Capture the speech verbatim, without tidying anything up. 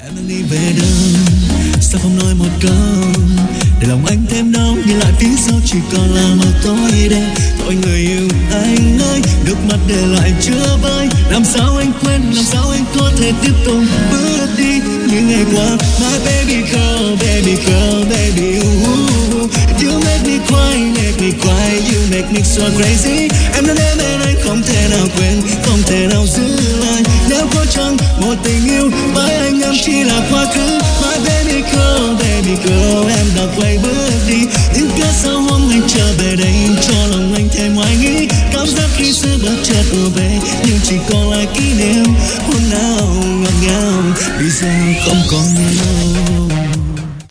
Em đang đi về đâu, sao không nói một câu, để lòng anh thêm đau, nhìn lại phía sau chỉ còn là màu tối đen. Thôi người yêu anh ơi, nước mắt để lại chưa vơi, làm sao anh quên, làm sao anh có thể tiếp tục bước đi như ngày qua. My baby girl, baby girl, baby ooh, you make me cry, make me cry, you make me so crazy. Em đã đến bên anh không thể nào quên, không thể nào giữ lại. Nếu có chăng một tình yêu với anh em chỉ là quá khứ. My baby girl, baby girl, em đã quay bước đi, nhưng cớ sao hôm anh trở về đây cho lòng anh thêm hoài nghi. Cảm giác khi xưa bất chợt ùa về, nhưng chỉ còn lại kỷ niệm hôm nào ngọt ngào, bây giờ không còn nhau.